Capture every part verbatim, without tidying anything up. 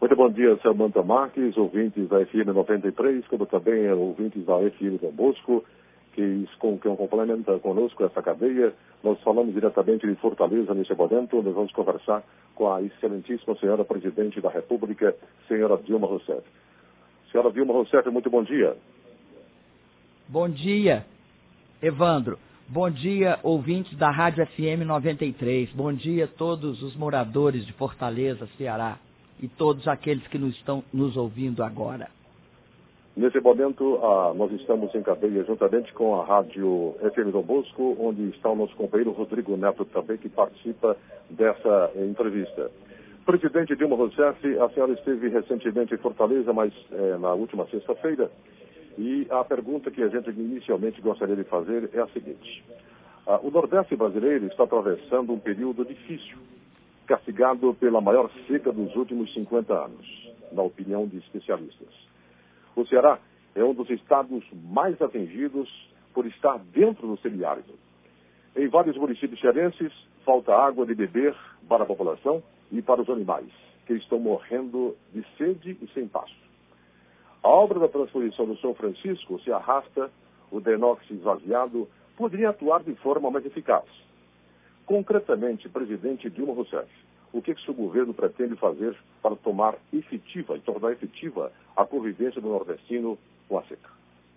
Muito bom dia, Samanta Marques, ouvintes da F M noventa e três, como também ouvintes da F M Dom Bosco, que, com, que complementa conosco essa cadeia. Nós falamos diretamente de Fortaleza neste momento. Nós vamos conversar com a excelentíssima senhora Presidente da República, senhora Dilma Rousseff. Senhora Dilma Rousseff, muito bom dia. Bom dia, Evandro. Bom dia, ouvintes da Rádio F M noventa e três. Bom dia a todos os moradores de Fortaleza, Ceará, e todos aqueles que nos estão nos ouvindo agora. Nesse momento, ah, nós estamos em cadeia juntamente com a Rádio F M Dom Bosco, onde está o nosso companheiro Rodrigo Neto também, que participa dessa eh, entrevista. Presidente Dilma Rousseff, a senhora esteve recentemente em Fortaleza, mas eh, na última sexta-feira, e a pergunta que a gente inicialmente gostaria de fazer é a seguinte. Ah, o Nordeste brasileiro está atravessando um período difícil, castigado pela maior seca dos últimos cinquenta anos, na opinião de especialistas. O Ceará é um dos estados mais atingidos por estar dentro do semiárido. Em vários municípios cearenses, falta água de beber para a população e para os animais, que estão morrendo de sede e sem pasto. A obra da transposição do São Francisco se arrasta, o Denox esvaziado poderia atuar de forma mais eficaz. Concretamente, presidente Dilma Rousseff, o que, que seu governo pretende fazer para tomar efetiva e tornar efetiva a convivência do nordestino com a seca?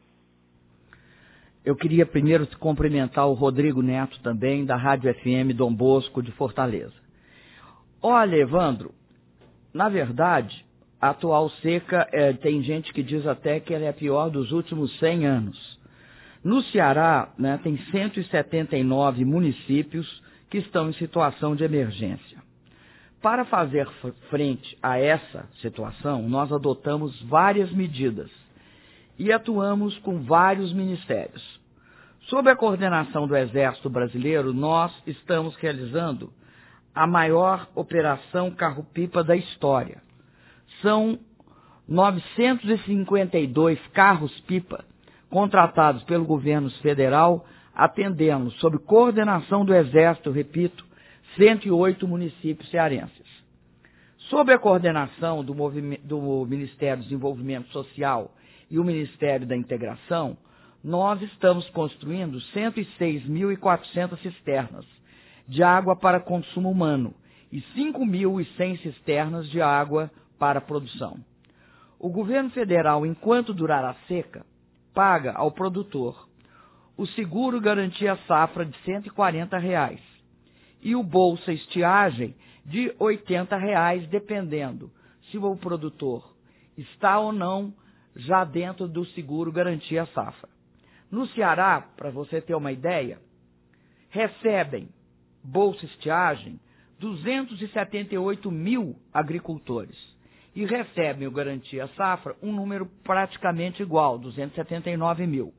Eu queria primeiro cumprimentar o Rodrigo Neto também, da Rádio F M Dom Bosco de Fortaleza. Olha, Evandro, na verdade, a atual seca, é, tem gente que diz até que ela é a pior dos últimos cem anos. No Ceará, né, tem cento e setenta e nove municípios que estão em situação de emergência. Para fazer frente a essa situação, nós adotamos várias medidas e atuamos com vários ministérios. Sob a coordenação do Exército Brasileiro, nós estamos realizando a maior operação carro-pipa da história. São novecentos e cinquenta e dois carros-pipa contratados pelo governo federal, atendendo, sob coordenação do Exército, repito, cento e oito municípios cearenses. Sob a coordenação do, do Ministério do Desenvolvimento Social e o Ministério da Integração, nós estamos construindo cento e seis mil e quatrocentas cisternas de água para consumo humano e cinco mil e cem cisternas de água para produção. O governo federal, enquanto durar a seca, paga ao produtor o seguro garantia safra de cento e quarenta reais e o bolsa estiagem de oitenta reais, dependendo se o produtor está ou não já dentro do seguro garantia safra. No Ceará, para você ter uma ideia, recebem bolsa estiagem duzentos e setenta e oito mil agricultores e recebem o garantia safra um número praticamente igual, duzentos e setenta e nove mil.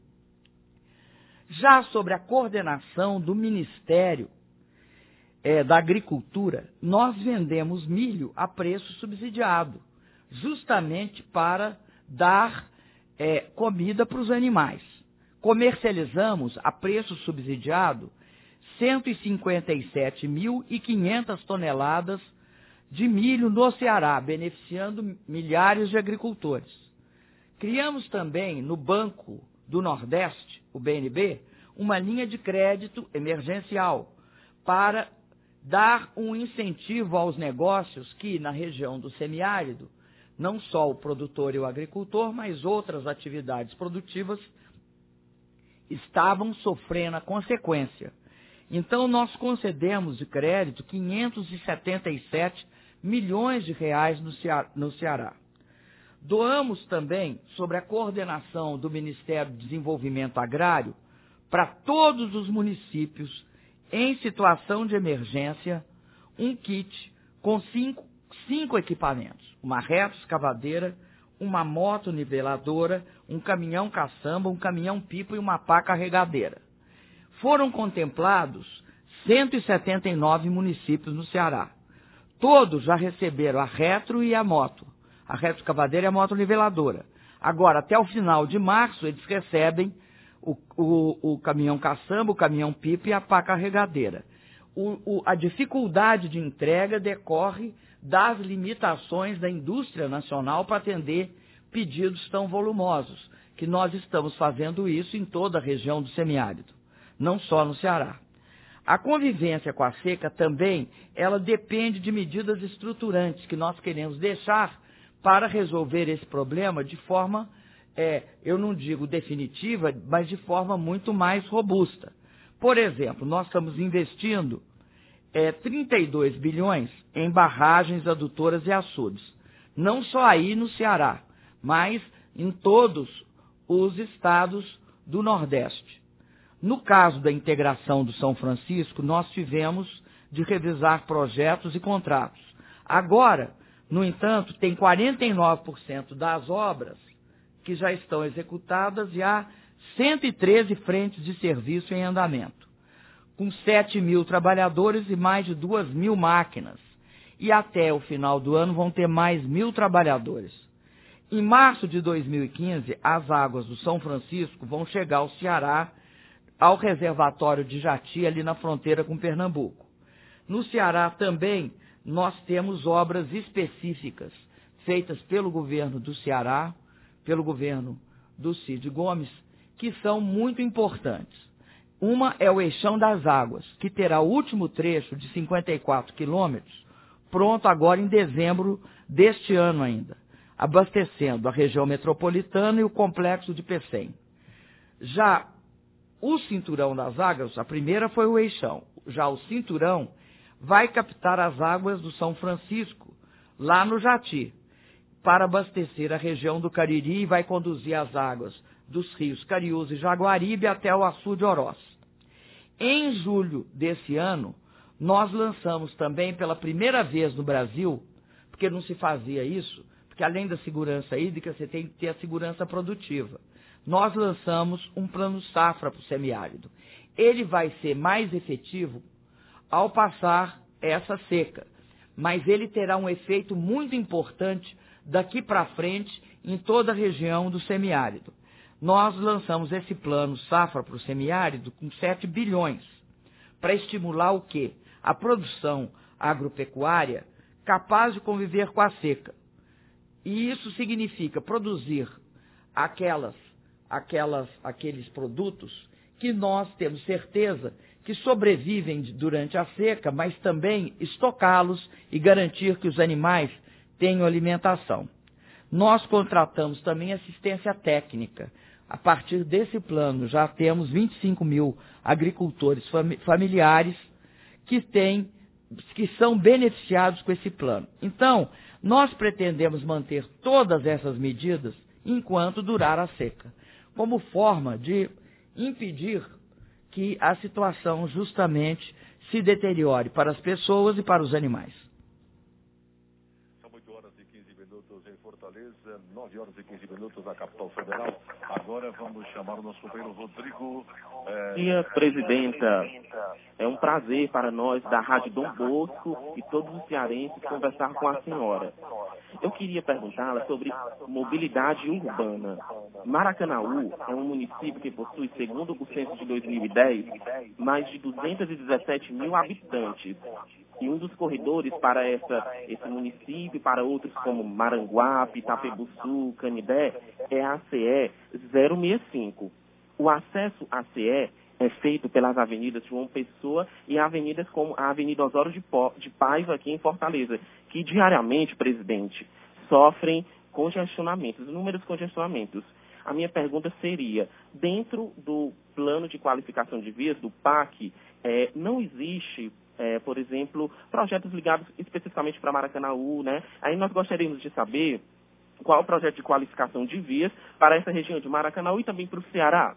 Já sobre a coordenação do Ministério é, da Agricultura, nós vendemos milho a preço subsidiado, justamente para dar é, comida para os animais. Comercializamos a preço subsidiado cento e cinquenta e sete mil e quinhentas toneladas de milho no Ceará, beneficiando milhares de agricultores. Criamos também no Banco do Nordeste, o B N B, uma linha de crédito emergencial para dar um incentivo aos negócios que, na região do semiárido, não só o produtor e o agricultor, mas outras atividades produtivas estavam sofrendo a consequência. Então, nós concedemos de crédito quinhentos e setenta e sete milhões de reais no Ceará. No Ceará. Doamos também, sobre a coordenação do Ministério do Desenvolvimento Agrário, para todos os municípios em situação de emergência, um kit com cinco, cinco equipamentos: uma reta escavadeira, uma moto niveladora, um caminhão caçamba, um caminhão pipa e uma pá carregadeira. Foram contemplados cento e setenta e nove municípios no Ceará. Todos já receberam a retro e a moto, a reta escavadeira e a moto niveladora. Agora, até o final de março, eles recebem o, o, o caminhão caçamba, o caminhão pipa e a pá carregadeira. O, o, a dificuldade de entrega decorre das limitações da indústria nacional para atender pedidos tão volumosos, que nós estamos fazendo isso em toda a região do semiárido, não só no Ceará. A convivência com a seca também, ela depende de medidas estruturantes que nós queremos deixar para resolver esse problema de forma, é, eu não digo definitiva, mas de forma muito mais robusta. Por exemplo, nós estamos investindo é, trinta e dois bilhões em barragens, adutoras e açudes. Não só aí no Ceará, mas em todos os estados do Nordeste. No caso da integração do São Francisco, nós tivemos de revisar projetos e contratos. Agora, no entanto, tem quarenta e nove por cento das obras que já estão executadas e há cento e treze frentes de serviço em andamento, com sete mil trabalhadores e mais de duas mil máquinas. E até o final do ano vão ter mais mil trabalhadores. Em março de dois mil e quinze, as águas do São Francisco vão chegar ao Ceará, ao reservatório de Jati, ali na fronteira com Pernambuco. No Ceará também nós temos obras específicas feitas pelo governo do Ceará, pelo governo do Cid Gomes, que são muito importantes. Uma é o Eixão das Águas, que terá o último trecho de cinquenta e quatro quilômetros, pronto agora em dezembro deste ano ainda, abastecendo a região metropolitana e o complexo de Pecém. Já o Cinturão das Águas, a primeira foi o Eixão, já o Cinturão vai captar as águas do São Francisco, lá no Jati, para abastecer a região do Cariri e vai conduzir as águas dos rios Cariús e Jaguaribe até o açude Oroz. Em julho desse ano, nós lançamos também pela primeira vez no Brasil, porque não se fazia isso, porque além da segurança hídrica você tem que ter a segurança produtiva. Nós lançamos um plano safra para o semiárido. Ele vai ser mais efetivo ao passar essa seca, mas ele terá um efeito muito importante daqui para frente em toda a região do semiárido. Nós lançamos esse plano safra para o semiárido com sete bilhões, para estimular o quê? A produção agropecuária capaz de conviver com a seca. E isso significa produzir aquelas, aquelas, aqueles produtos que nós temos certeza que sobrevivem durante a seca, mas também estocá-los e garantir que os animais tenham alimentação. Nós contratamos também assistência técnica. A partir desse plano, já temos vinte e cinco mil agricultores familiares que, têm, que são beneficiados com esse plano. Então, nós pretendemos manter todas essas medidas enquanto durar a seca, como forma de impedir que a situação justamente se deteriore para as pessoas e para os animais. São oito horas e quinze minutos em Fortaleza, nove horas e quinze minutos na capital federal. Agora vamos chamar o nosso companheiro Rodrigo. É... Dia, presidenta, é um prazer para nós da Rádio Dom Bosco e todos os cearenses conversar com a senhora. Eu queria perguntá-la sobre mobilidade urbana. Maracanaú é um município que possui, segundo o censo de dois mil e dez, mais de duzentos e dezessete mil habitantes. E um dos corredores para essa, esse município e para outros como Maranguape, Itapebuçu, Canidé, é a C E zero seis cinco. O acesso à C E é feito pelas avenidas João Pessoa e avenidas como a Avenida Osório de, po, de Paiva, aqui em Fortaleza, que diariamente, presidente, sofrem congestionamentos, inúmeros congestionamentos. A minha pergunta seria, dentro do plano de qualificação de vias, do P A C, é, não existe, é, por exemplo, projetos ligados especificamente para Maracanaú, né? Aí nós gostaríamos de saber qual é o projeto de qualificação de vias para essa região de Maracanaú e também para o Ceará.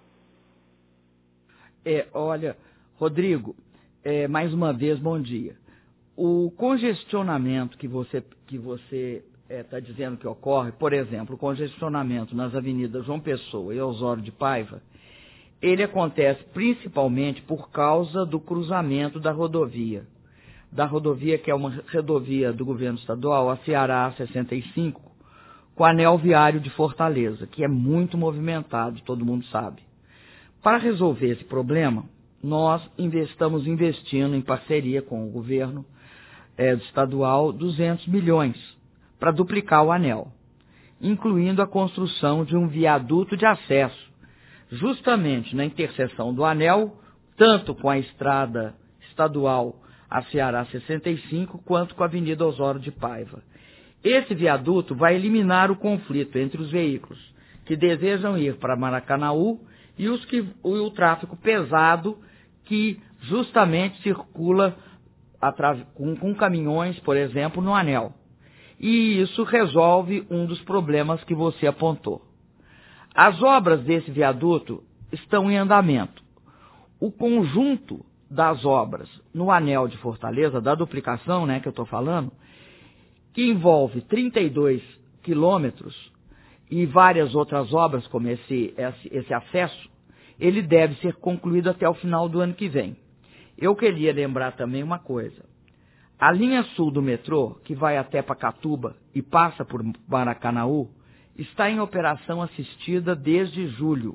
É, olha, Rodrigo, é, mais uma vez, bom dia. O congestionamento que você que você está é, dizendo que ocorre, por exemplo, o congestionamento nas avenidas João Pessoa e Osório de Paiva, ele acontece principalmente por causa do cruzamento da rodovia. Da rodovia que é uma rodovia do governo estadual, a Ceará sessenta e cinco, com o anel viário de Fortaleza, que é muito movimentado, todo mundo sabe. Para resolver esse problema, nós estamos investindo em parceria com o governo é, estadual duzentos milhões para duplicar o anel, incluindo a construção de um viaduto de acesso, justamente na interseção do anel, tanto com a estrada estadual a Ceará sessenta e cinco, quanto com a Avenida Osório de Paiva. Esse viaduto vai eliminar o conflito entre os veículos que desejam ir para Maracanaú e os que, o, o tráfego pesado que justamente circula com, com caminhões, por exemplo, no anel. E isso resolve um dos problemas que você apontou. As obras desse viaduto estão em andamento. O conjunto das obras no anel de Fortaleza, da duplicação, né, que eu estou falando, que envolve trinta e dois quilômetros e várias outras obras, como esse, esse, esse acesso, ele deve ser concluído até o final do ano que vem. Eu queria lembrar também uma coisa. A linha sul do metrô, que vai até Pacatuba e passa por Maracanaú, está em operação assistida desde julho.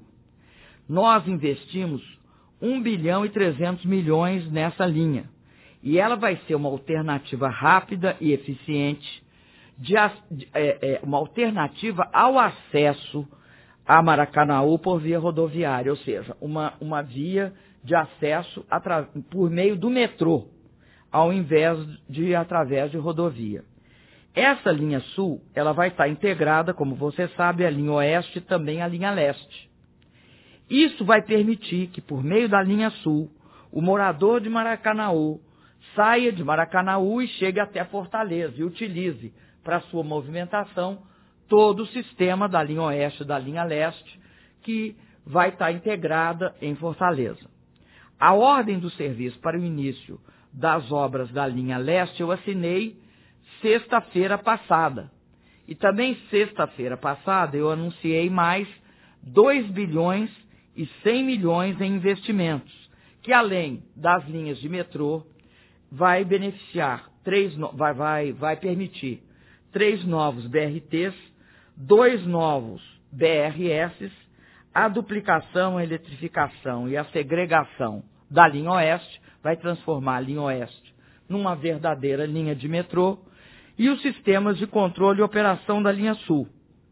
Nós investimos um bilhão e trezentos milhões nessa linha. E ela vai ser uma alternativa rápida e eficiente, de, de, é, é, uma alternativa ao acesso a Maracanaú por via rodoviária, ou seja, uma, uma via de acesso atra, por meio do metrô, ao invés de ir através de rodovia. Essa linha sul, ela vai estar integrada, como você sabe, à linha oeste e também à linha leste. Isso vai permitir que, por meio da linha sul, o morador de Maracanaú saia de Maracanaú e chegue até Fortaleza e utilize para sua movimentação todo o sistema da linha oeste e da linha leste, que vai estar integrada em Fortaleza. A ordem do serviço para o início das obras da linha leste eu assinei sexta-feira passada. E também sexta-feira passada eu anunciei mais dois bilhões e cem milhões em investimentos, que além das linhas de metrô, vai beneficiar, três, vai, vai, vai permitir três novos B R Tês, dois novos B R Ss, a duplicação, a eletrificação e a segregação da linha oeste, vai transformar a linha oeste numa verdadeira linha de metrô, e os sistemas de controle e operação da linha sul.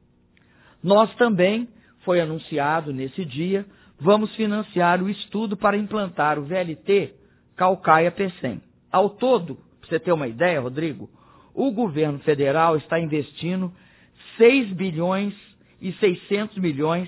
Nós também, foi anunciado nesse dia, vamos financiar o estudo para implantar o V L T Caucaia-Pecém. Ao todo, para você ter uma ideia, Rodrigo, o governo federal está investindo seis bilhões e seiscentos milhões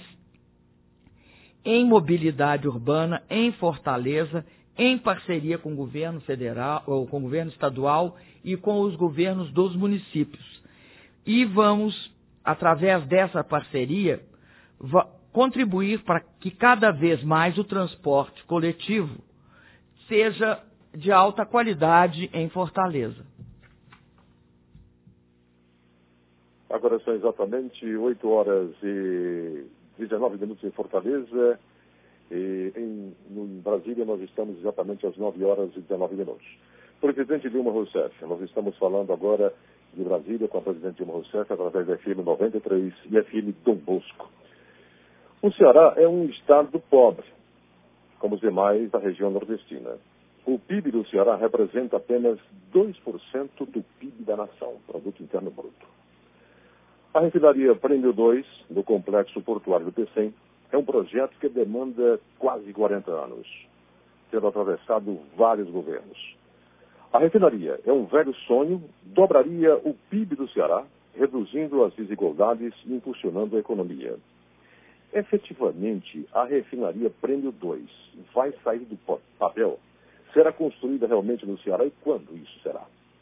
em mobilidade urbana em Fortaleza, em parceria com o governo federal, ou com o governo estadual e com os governos dos municípios. E vamos, através dessa parceria, contribuir para que cada vez mais o transporte coletivo seja de alta qualidade em Fortaleza. Agora são exatamente oito horas e dezenove minutos em Fortaleza. E em, em Brasília nós estamos exatamente às nove horas e dezenove minutos. Presidente Dilma Rousseff, nós estamos falando agora de Brasília com a presidente Dilma Rousseff através da F M noventa e três e F M Dom Bosco. O Ceará é um estado pobre, como os demais da região nordestina. O P I B do Ceará representa apenas dois por cento do P I B da nação, Produto Interno Bruto. A refinaria Prêmio dois, do Complexo Portuário do Pecém, é um projeto que demanda quase quarenta anos, tendo atravessado vários governos. A refinaria é um velho sonho, dobraria o P I B do Ceará, reduzindo as desigualdades e impulsionando a economia. Efetivamente, a refinaria Prêmio dois vai sair do papel? Será construída realmente no Ceará e quando isso será?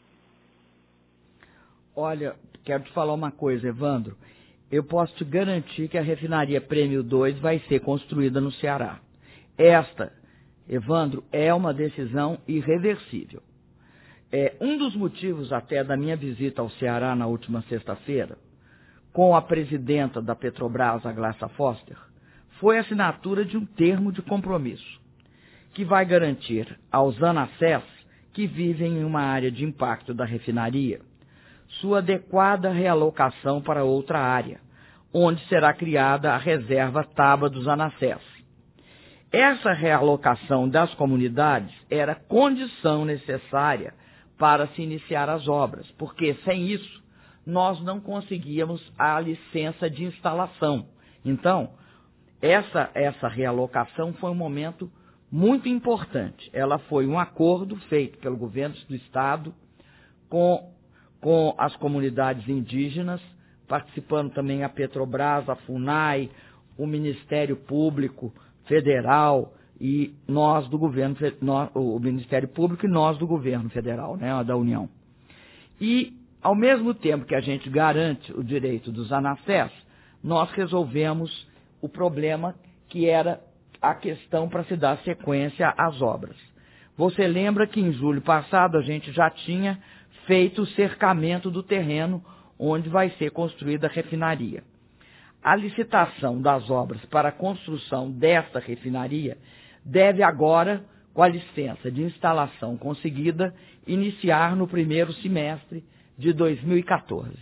Olha, quero te falar uma coisa, Evandro. Eu posso te garantir que a refinaria Prêmio dois vai ser construída no Ceará. Esta, Evandro, é uma decisão irreversível. É um dos motivos até da minha visita ao Ceará na última sexta-feira, com a presidenta da Petrobras, a Glácia Foster, foi a assinatura de um termo de compromisso, que vai garantir aos ANACES que vivem em uma área de impacto da refinaria sua adequada realocação para outra área, onde será criada a reserva Taba dos ANACES. Essa realocação das comunidades era condição necessária para se iniciar as obras, porque sem isso nós não conseguíamos a licença de instalação. Então, essa, essa realocação foi um momento muito importante. Ela foi um acordo feito pelo governo do Estado com, com as comunidades indígenas, participando também a Petrobras, a FUNAI, o Ministério Público Federal e nós do governo, nós, o Ministério Público e nós do governo federal, né, da União. E, ao mesmo tempo que a gente garante o direito dos ANAFES, nós resolvemos o problema que era a questão para se dar sequência às obras. Você lembra que em julho passado a gente já tinha feito o cercamento do terreno onde vai ser construída a refinaria. A licitação das obras para a construção desta refinaria deve agora, com a licença de instalação conseguida, iniciar no primeiro semestre de dois mil e quatorze.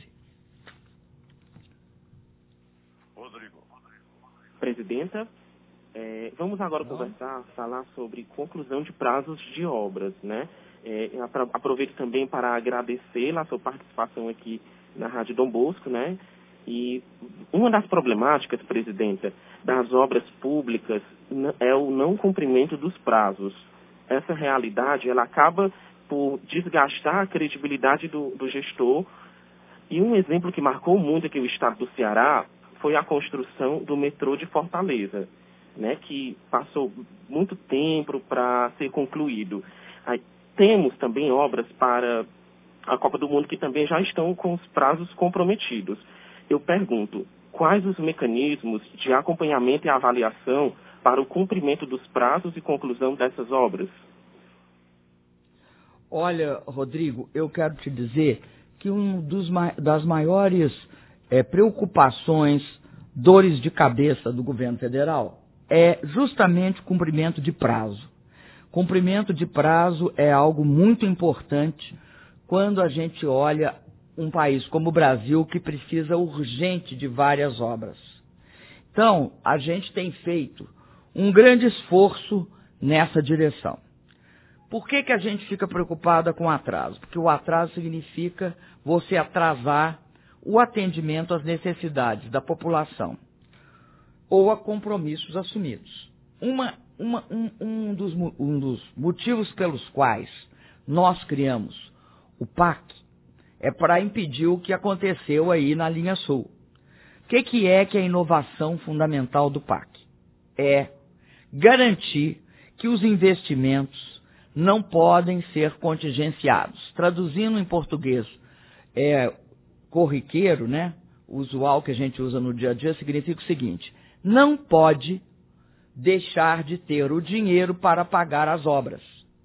Rodrigo. Presidenta, é, vamos agora conversar, falar sobre conclusão de prazos de obras, né? É, aproveito também para agradecer a sua participação aqui na Rádio Dom Bosco, né? E uma das problemáticas, presidenta, das obras públicas é o não cumprimento dos prazos. Essa realidade, ela acaba por desgastar a credibilidade do, do gestor. E um exemplo que marcou muito aqui o estado do Ceará foi a construção do metrô de Fortaleza, né, que passou muito tempo para ser concluído. Aí, temos também obras para a Copa do Mundo que também já estão com os prazos comprometidos. Eu pergunto, quais os mecanismos de acompanhamento e avaliação para o cumprimento dos prazos e conclusão dessas obras? Olha, Rodrigo, eu quero te dizer que uma das maiores é, preocupações, dores de cabeça do governo federal é justamente o cumprimento de prazo. Cumprimento de prazo é algo muito importante quando a gente olha um país como o Brasil, que precisa urgente de várias obras. Então, a gente tem feito um grande esforço nessa direção. Por que que a gente fica preocupada com o atraso? Porque o atraso significa você atrasar o atendimento às necessidades da população ou a compromissos assumidos. Uma, uma, um, um, dos, um dos motivos pelos quais nós criamos o P A C é para impedir o que aconteceu aí na linha sul. O que, que é que é a inovação fundamental do P A C? É garantir que os investimentos não podem ser contingenciados. Traduzindo em português é, corriqueiro, né, usual que a gente usa no dia a dia, significa o seguinte: não pode deixar de ter o dinheiro para pagar as obras.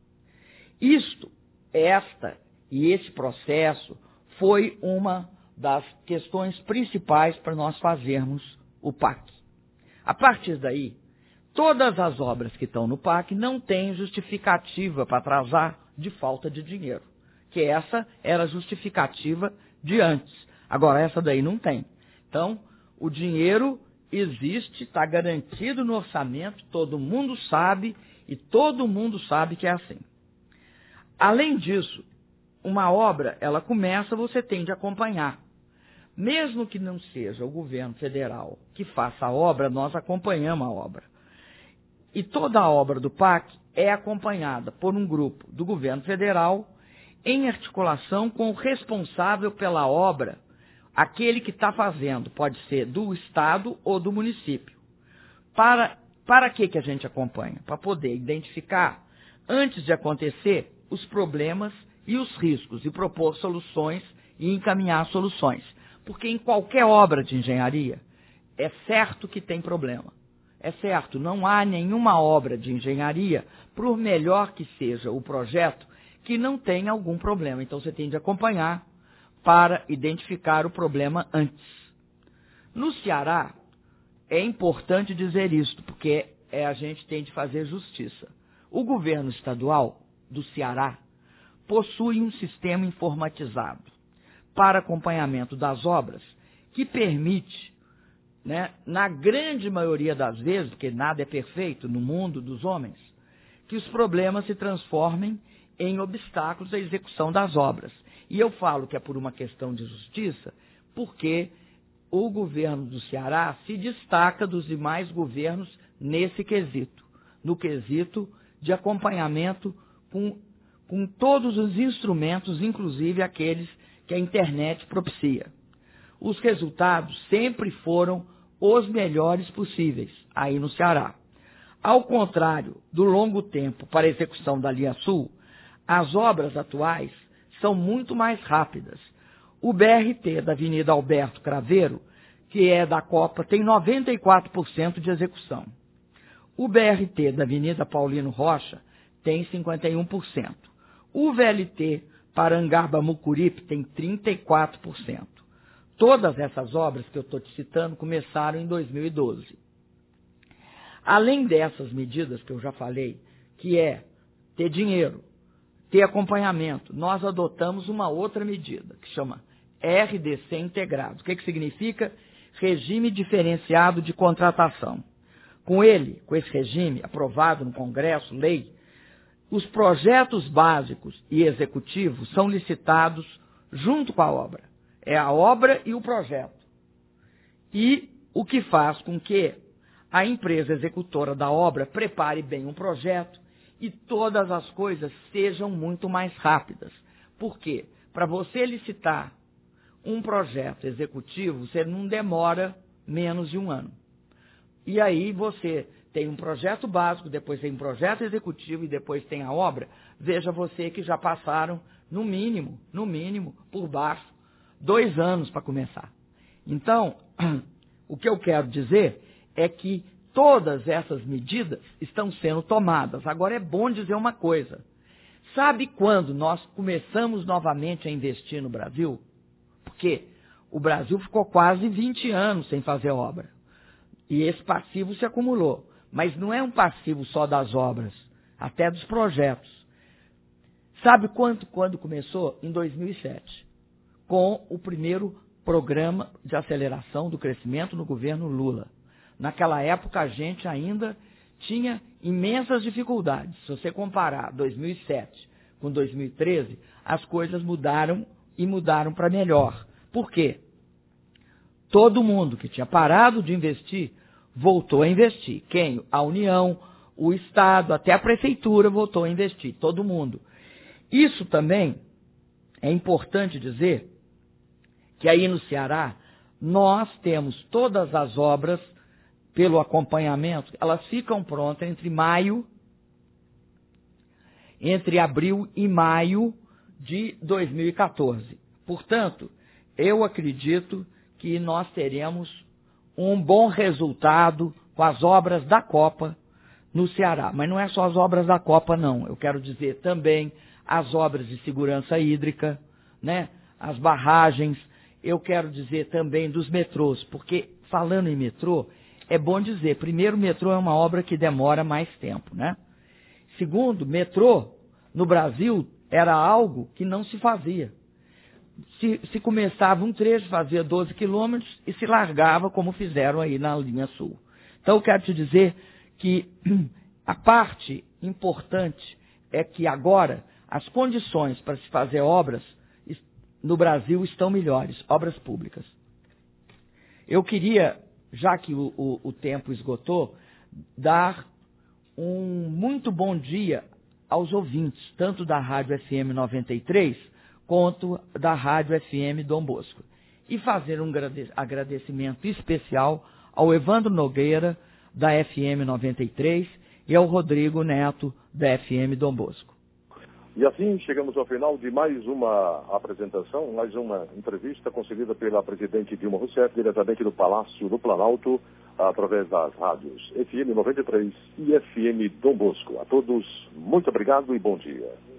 Isto, esta e esse processo foi uma das questões principais para nós fazermos o P A C. A partir daí, todas as obras que estão no P A C não têm justificativa para atrasar de falta de dinheiro, que essa era a justificativa de antes. Agora, essa daí não tem. Então, o dinheiro existe, está garantido no orçamento, todo mundo sabe, e todo mundo sabe que é assim. Além disso, uma obra, ela começa, você tem de acompanhar. Mesmo que não seja o governo federal que faça a obra, nós acompanhamos a obra. E toda a obra do P A C é acompanhada por um grupo do governo federal em articulação com o responsável pela obra, aquele que está fazendo, pode ser do Estado ou do município. Para, para que, que a gente acompanha? Para poder identificar, antes de acontecer, os problemas e os riscos, e propor soluções e encaminhar soluções. Porque em qualquer obra de engenharia, é certo que tem problema. É certo, não há nenhuma obra de engenharia, por melhor que seja o projeto, que não tenha algum problema. Então você tem de acompanhar para identificar o problema antes. No Ceará, é importante dizer isto, porque é, a gente tem de fazer justiça. O governo estadual do Ceará possui um sistema informatizado para acompanhamento das obras que permite, né, na grande maioria das vezes, porque nada é perfeito no mundo dos homens, que os problemas se transformem em obstáculos à execução das obras. E eu falo que é por uma questão de justiça, porque o governo do Ceará se destaca dos demais governos nesse quesito, no quesito de acompanhamento com, com todos os instrumentos, inclusive aqueles que a internet propicia. Os resultados sempre foram os melhores possíveis aí no Ceará. Ao contrário do longo tempo para a execução da Linha Sul, as obras atuais são muito mais rápidas. O B R T da Avenida Alberto Craveiro, que é da Copa, tem noventa e quatro por cento de execução. O B R T da Avenida Paulino Rocha tem cinquenta e um por cento. O V L T Parangaba-Mucuripe tem trinta e quatro por cento. Todas essas obras que eu estou te citando começaram em dois mil e doze. Além dessas medidas que eu já falei, que é ter dinheiro, ter acompanhamento, nós adotamos uma outra medida, que chama R D C integrado. O que, que significa? Regime diferenciado de contratação. Com ele, com esse regime aprovado no Congresso, lei, os projetos básicos e executivos são licitados junto com a obra. É a obra e o projeto. E o que faz com que a empresa executora da obra prepare bem um projeto e todas as coisas sejam muito mais rápidas. Por quê? Para você licitar um projeto executivo, você não demora menos de um ano. E aí você tem um projeto básico, depois tem um projeto executivo e depois tem a obra. Veja você que já passaram, no mínimo, no mínimo, por baixo, dois anos para começar. Então, o que eu quero dizer é que todas essas medidas estão sendo tomadas. Agora é bom dizer uma coisa. Sabe quando nós começamos novamente a investir no Brasil? Porque o Brasil ficou quase vinte anos sem fazer obra. E esse passivo se acumulou. Mas não é um passivo só das obras, até dos projetos. Sabe quanto, quando começou? Em dois mil e sete, com o primeiro programa de aceleração do crescimento no governo Lula. Naquela época, a gente ainda tinha imensas dificuldades. Se você comparar dois mil e sete com dois mil e treze, as coisas mudaram e mudaram para melhor. Por quê? Todo mundo que tinha parado de investir voltou a investir. Quem? A União, o Estado, até a Prefeitura voltou a investir. Todo mundo. Isso também é importante dizer que aí no Ceará nós temos todas as obras pelo acompanhamento, elas ficam prontas entre maio, entre abril e maio de dois mil e quatorze. Portanto, eu acredito que nós teremos um bom resultado com as obras da Copa no Ceará. Mas não é só as obras da Copa, não. Eu quero dizer também as obras de segurança hídrica, né? As barragens. Eu quero dizer também dos metrôs, porque falando em metrô, é bom dizer, primeiro, metrô é uma obra que demora mais tempo, né? Segundo, metrô, no Brasil, era algo que não se fazia. Se, se começava um trecho, fazia doze quilômetros e se largava, como fizeram aí na linha sul. Então, eu quero te dizer que a parte importante é que agora as condições para se fazer obras no Brasil estão melhores, obras públicas. Eu queria, já que o, o, o tempo esgotou, dar um muito bom dia aos ouvintes, tanto da Rádio F M noventa e três, quanto da Rádio F M Dom Bosco. E fazer um agradecimento especial ao Evandro Nogueira, da F M noventa e três, e ao Rodrigo Neto, da F M Dom Bosco. E assim chegamos ao final de mais uma apresentação, mais uma entrevista concedida pela presidente Dilma Rousseff, diretamente do Palácio do Planalto, através das rádios F M noventa e três e F M Dom Bosco. A todos, muito obrigado e bom dia.